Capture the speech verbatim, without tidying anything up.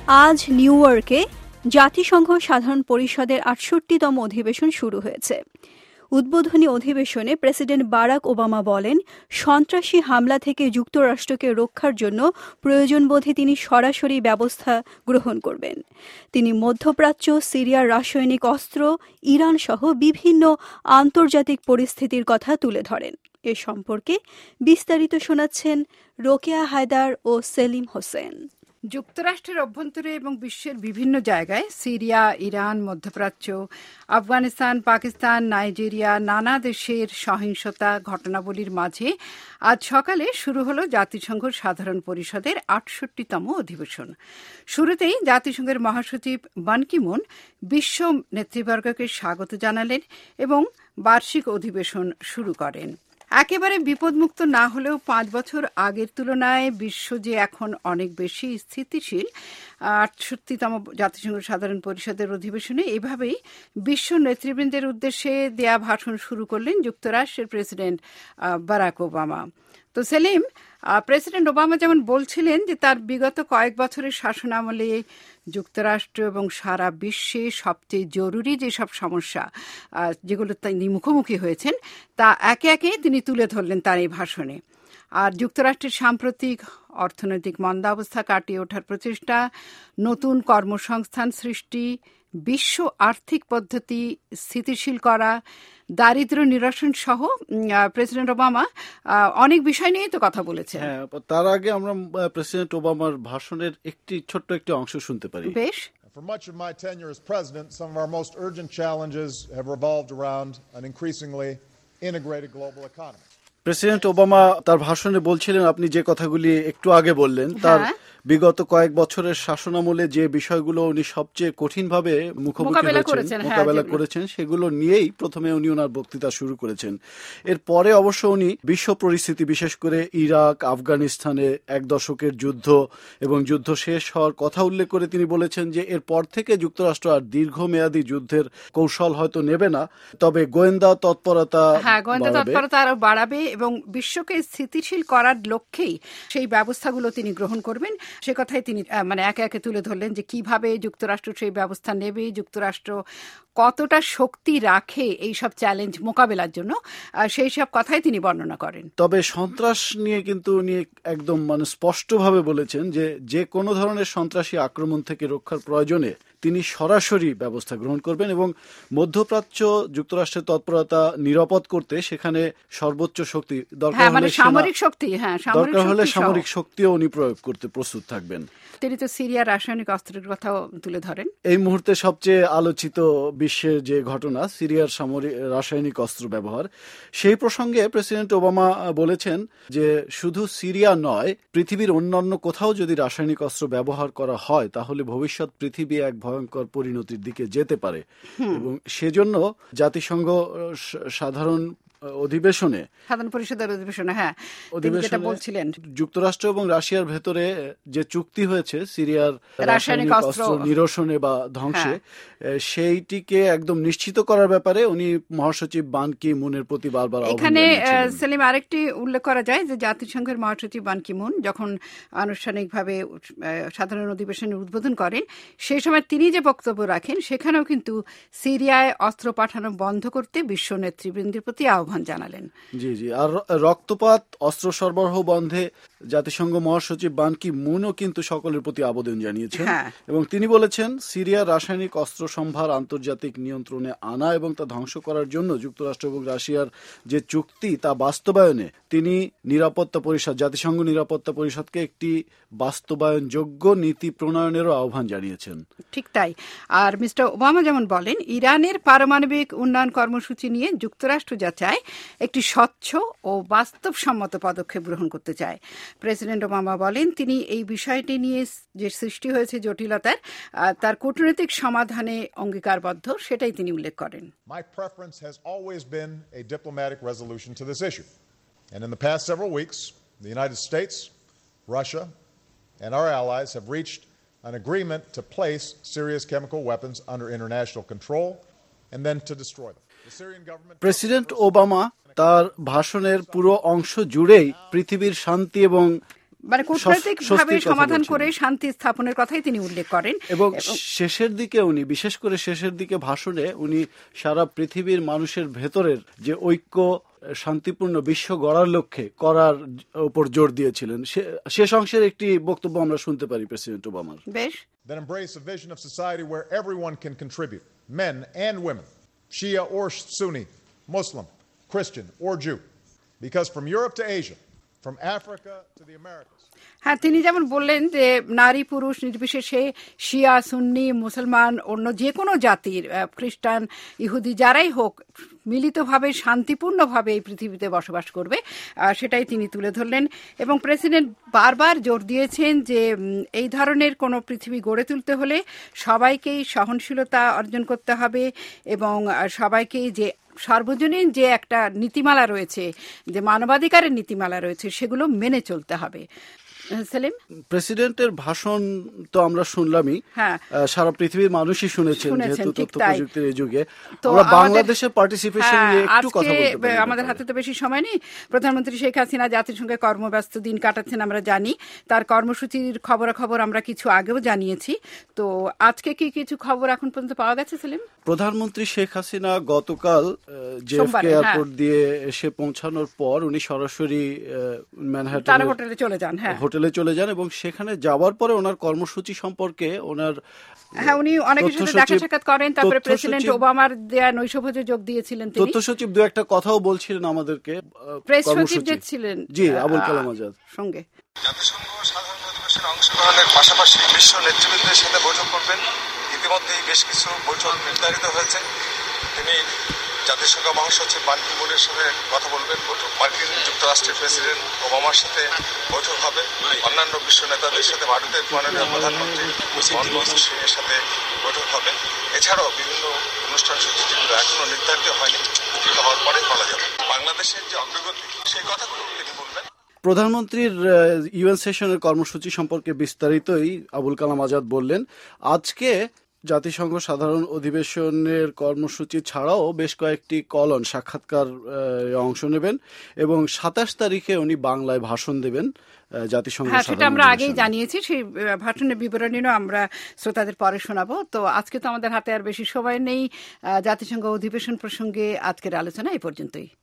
আজ নিউ ইয়র্কে জাতিসংঘ সাধারণ পরিষদের আটষট্টিতম অধিবেশন শুরু হয়েছে। উদ্বোধনী অধিবেশনে প্রেসিডেন্ট বারাক ওবামা বলেন, সন্ত্রাসী হামলা থেকে যুক্তরাষ্ট্রকে রক্ষার জন্য প্রয়োজনবোধে তিনি সরাসরি ব্যবস্থা গ্রহণ করবেন। তিনি মধ্যপ্রাচ্য, সিরিয়ার রাসায়নিক অস্ত্র, ইরান সহ বিভিন্ন আন্তর্জাতিক পরিস্থিতির কথা তুলে ধরেন। এ সম্পর্কে বিস্তারিত শোনাচ্ছেন রোকেয়া হায়দার ও সেলিম হোসেন। যুক্তরাষ্ট্রের অভ্যন্তরে এবং বিশ্বের বিভিন্ন জায়গায় সিরিয়া, ইরান, মধ্যপ্রাচ্য, আফগানিস্তান, পাকিস্তান, নাইজেরিয়া, নানা দেশের সহিংসতা ঘটনাবলীর মাঝে আজ সকালে শুরু হলো জাতিসংঘ সাধারণ পরিষদের আটষট্টিতম অধিবেশন। শুরুতেই জাতিসংঘের মহাসচিব বান কি মুন বিশ্ব নেতৃবর্গকে স্বাগত জানালেন এবং বার্ষিক অধিবেশন শুরু করেন। একেবারে বিপদমুক্ত না হলেও পাঁচ বছর আগের তুলনায় বিশ্ব যে এখন অনেক বেশি স্থিতিশীল, আটষট্টিতম জাতিসংঘ সাধারণ পরিষদের অধিবেশনে এভাবেই বিশ্ব নেতৃবৃন্দের উদ্দেশ্যে দেয়া ভাষণ শুরু করলেন যুক্তরাষ্ট্রের প্রেসিডেন্ট বারাক ওবামা। তো সেলিম, প্রেসিডেন্ট ওবামা যেমন বলছিলেন যে তার বিগত কয়েক বছরের শাসনামলে যুক্তরাষ্ট্র এবং সারা বিশ্বে সবচেয়ে জরুরি যেসব সমস্যা যেগুলো তিনি মুখোমুখি হয়েছেন তা একে একে তিনি তুলে ধরলেন তার এই ভাষণে। আর যুক্তরাষ্ট্রের সাম্প্রতিক অর্থনৈতিক মন্দাবস্থা কাটিয়ে ওঠার প্রচেষ্টা, নতুন কর্মসংস্থান সৃষ্টি, বিশ্ব আর্থিক পদ্ধতি স্থিতিশীল করা, দারিদ্র্য নিরসন সহ প্রেসিডেন্ট ওবামা অনেক বিষয় নিয়েই তো কথা বলেছেন। হ্যাঁ, তার আগে আমরা প্রেসিডেন্ট ওবামার ভাষণের একটি ছোট্ট একটি অংশ শুনতে পারি। বেশ। For much of my tenure as president, some of our most urgent challenges have revolved around an increasingly integrated global economy. President Obama তার ভাষণে বলছিলেন, আপনি যে কথাগুলি একটু আগে বললেন, তার বিগত কয়েক বছরের শাসনামলে যে বিষয়গুলো উনি সবচেয়ে কঠিনভাবে মুখোমুখি হয়েছেন, মোকাবেলা করেছেন, সেগুলো নিয়েই প্রথমে উনি ওনার বক্তৃতা শুরু করেছেন। এরপরে অবশ্য উনি বিশ্ব পরিস্থিতি, বিশেষ করে ইরাক, আফগানিস্তানে এক দশকের যুদ্ধ এবং যুদ্ধ শেষ হওয়ার কথা উল্লেখ করে তিনি বলেছেন যে এরপর থেকে যুক্তরাষ্ট্র আর দীর্ঘমেয়াদী যুদ্ধের কৌশল হয়তো নেবে না, তবে গোয়েন্দা তৎপরতা হ্যাঁ গোয়েন্দা তৎপরতা আরো বাড়াবে এবং বিশ্বকে স্থিতিশীল করার লক্ষ্যেই সেই ব্যবস্থাগুলো তিনি গ্রহণ করবেন। সে কথাই তিনি মানে একে একে তুলে ধরলেন যে কিভাবে যুক্তরাষ্ট্র সেই ব্যবস্থা নেবে, যুক্তরাষ্ট্র কতটা শক্তি রাখে এই সব চ্যালেঞ্জ মোকাবেলার জন্য, সেই সব কথাই তিনি বর্ণনা করেন। তবে সন্ত্রাস নিয়ে কিন্তু উনি একদম মানে স্পষ্টভাবে বলেছেন যে যে কোনো ধরনের সন্ত্রাসী আক্রমণ থেকে রক্ষার প্রয়োজনে তিনি সরাসরি ব্যবস্থা গ্রহণ করবেন এবং মধ্যপ্রাচ্য যুক্তরাষ্ট্রের তৎপরতা নিরাপদ করতে সেখানে সর্বোচ্চ শক্তি দরকার হলে সামরিক শক্তি হ্যাঁ দরকার হলে সামরিক শক্তিও উনি প্রয়োগ করতে প্রস্তুত থাকবেন। তিনি তো সিরিয়ার রাসায়নিক অস্ত্রের কথাও তুলে ধরেন। এই মুহূর্তে সবচেয়ে আলোচিত বিশ্বের যে ঘটনা, সিরিয়ার সামরিক রাসায়নিক অস্ত্র ব্যবহার, সেই প্রসঙ্গে প্রেসিডেন্ট ওবামা বলেছেন যে শুধু সিরিয়া নয়, পৃথিবীর অন্যান্য কোথাও যদি রাসায়নিক অস্ত্র ব্যবহার করা হয় তাহলে ভবিষ্যৎ পৃথিবী এক ভয়ঙ্কর পরিণতির দিকে যেতে পারে এবং সেজন্য জাতিসংঘ সাধারণ অধিবেশনে সাধারণ পরিষদের অধিবেশনে হ্যাঁ অধিবেশনে বলছিলেন যুক্তরাষ্ট্র এবং রাশিয়ার ভেতরে যে চুক্তি হয়েছে সিরিয়ার রাসায়নিক অস্ত্র নিরসনে বা ধ্বংসে, সেইটিকে একদম নিশ্চিত করার ব্যাপারে উনি মহাসচিব বান কি মুনের প্রতি বারবার আহ্বান এখানে সেলিম আরেকটি উল্লেখ করা যায় যে জাতিসংঘের মহাসচিব বান কি মুন যখন আনুষ্ঠানিকভাবে সাধারণ অধিবেশনের উদ্বোধন করেন সেই সময় তিনি যে বক্তব্য রাখেন সেখানেও কিন্তু সিরিয়ায় অস্ত্র পাঠানো বন্ধ করতে বিশ্ব নেতৃবৃন্দের প্রতি আহ্বান জানালেন। জি জি আর রক্তপাত, অস্ত্র সরবরাহ বন্ধে জাতিসংঘ মহাসচিব বান কি মুনও কিন্তু সকলের প্রতি আবেদন জানিয়েছেন এবং তিনি বলেছেন সিরিয়ার রাসায়নিক অস্ত্র সম্ভার আন্তর্জাতিক নিয়ন্ত্রণে আনা এবং তা ধ্বংস করার জন্য যুক্তরাষ্ট্র এবং রাশিয়ার যে চুক্তি তা বাস্তবায়নে তিনি নিরাপত্তা পরিষদ জাতিসংঘ নিরাপত্তা পরিষদকে একটি বাস্তবায়নযোগ্য নীতি প্রণয়নেরও আহ্বান জানিয়েছেন। ঠিক তাই। আর মিস্টার ওবামা যেমন বলেন, ইরানের পারমাণবিক উন্নয়ন কর্মসূচি নিয়ে যুক্তরাষ্ট্র যা চায় একটি স্বচ্ছ ও বাস্তবসম্মত পদক্ষেপ গ্রহণ করতে চায়। প্রেসিডেন্ট ওবামা বলেন তিনি এই বিষয়টি নিয়ে যে সৃষ্টি হয়েছে জটিলতার তার কূটনৈতিক সমাধানে অঙ্গীকারবদ্ধ, সেটাই তিনি উল্লেখ করেন। My preference has always been a diplomatic resolution to this issue. And in the past several weeks, the United States, Russia, and our allies have reached an agreement to place Syria's chemical weapons under international control and then to destroy them. President Obama তার ভাষণের পুরো অংশ জুড়েই পৃথিবীর শান্তি এবং মানে কূটনৈতিকভাবে সমাধান করে শান্তি স্থাপনের কথাই তিনি উল্লেখ করেন। এবং শেষের দিকে উনি বিশেষ করে শেষের দিকে ভাষণে উনি সারা পৃথিবীর মানুষের ভেতরের যে ঐক্য শান্তিপূর্ণ বিশ্ব গড়ার লক্ষ্যে করার উপর জোর দিয়েছিলেন। শেষ অংশের একটি বক্তব্য আমরা শুনতে পারি প্রেসিডেন্ট ওবামার। বেশ। That embrace a vision of society where everyone can contribute, men and women, Shia or Sunni, Muslim, Christian or Jew, because from Europe to Asia, from Africa to the Americas. হ্যাঁ, তিনি যেমন বললেন যে নারী পুরুষ নির্বিশেষে শিয়া সুন্নি মুসলমান অন্য যে কোনো জাতির খ্রিস্টান ইহুদি যারাই হোক মিলিতভাবে শান্তিপূর্ণভাবে এই পৃথিবীতে বসবাস করবে, সেটাই তিনি তুলে ধরলেন। এবং প্রেসিডেন্ট বারবার জোর দিয়েছেন যে এই ধরনের কোনো পৃথিবী গড়ে তুলতে হলে সবাইকেই সহনশীলতা অর্জন করতে হবে এবং সবাইকেই যে সার্বজনীন যে একটা নীতিমালা রয়েছে, যে মানবাধিকারের নীতিমালা রয়েছে, সেগুলো মেনে চলতে হবে। সেলিম, প্রেসিডেন্টের ভাষণ তো আমরা শুনলামই, সারা পৃথিবীর মানুষই শুনেছেন যেহেতু তথ্য প্রযুক্তির এই যুগে। আমরা বাংলাদেশের পার্টিসিপেশন নিয়ে একটু কথা বলতে পারি। আমাদের হাতে তো বেশি সময় নেই। প্রধানমন্ত্রী শেখ হাসিনা জাতিসংঘে কর্মব্যস্ত দিন কাটাচ্ছেন আমরা জানি। তার কর্মসূচির খবরাখবর আমরা কিছু আগেও জানিয়েছি। তো আজকে কি কিছু খবর এখন পর্যন্ত পাওয়া গেছে সেলিম? প্রধানমন্ত্রী শেখ হাসিনা গতকাল জেএফকে এয়ারপোর্ট দিয়ে এসে পৌঁছানোর পর উনি সরাসরি ম্যানহাটন হোটেলে চলে যান। হ্যাঁ, হোটেলে চলে যান এবং সেখানে যাওয়ার পরে ওনার কর্মসূচি সম্পর্কে ওনার হ্যাঁ উনি অনেকের সাথে দেখা সাক্ষাৎ করেন। তারপরে প্রেসিডেন্ট ওবামার দেয়া নৈশভোজে যোগ দিয়েছিলেন তিনি। তথ্য সচিব দু একটা কথাও বলছিলেন আমাদেরকে। প্রেস সচিব যে ছিলেন জি আবুল কালাম আজাদ সঙ্গে জাতিসংঘ সাধারণ অধিবেশনে অংশগ্রহণের পাশাপাশি বিশ্ব নেতৃবৃন্দের সাথে বৈঠক করবেন। ইতিমধ্যেই বেশ কিছু বৈঠক নির্ধারিত হয়েছে। তিনি জাতিসংঘ মহাসচিব বান কি মুনের সাথে কথা বলবেন। মার্কিন যুক্তরাষ্ট্রের প্রেসিডেন্ট ওবামার সাথে বৈঠক হবে। অন্যান্য বিশ্ব নেতাদের সাথে ভারতের মাননীয় প্রধানমন্ত্রী মনমোহন সিংয়ের সাথে বৈঠক হবে। এছাড়াও বিভিন্ন অনুষ্ঠান সূচি যেগুলো এখনো নির্ধারিত হয়নি, সেগুলো হওয়ার পরে বলা যাবে। বাংলাদেশের যে অগ্রগতি সেই কথাগুলো তিনি বলবেন। প্রধানমন্ত্রীর ইউএন সেশনের কর্মসূচি সম্পর্কে বিস্তারিতই আবুল কালাম আজাদ বললেন। আজকে জাতিসংঘ সাধারণ অধিবেশনের কর্মসূচি ছাড়াও বেশ কয়েকটি কলন সাক্ষাৎকার অংশ নেবেন এবং সাতাশ তারিখে উনি বাংলায় ভাষণ দেবেন জাতিসংঘ। হ্যাঁ, সেটা আমরা আগেই জানিয়েছি। সেই ভাষণের বিবরণীও আমরা শ্রোতাদের পরে শোনাবো। তো আজকে তো আমাদের হাতে আর বেশি সময় নেই। জাতিসংঘ অধিবেশন প্রসঙ্গে আজকের আলোচনা এই পর্যন্তই।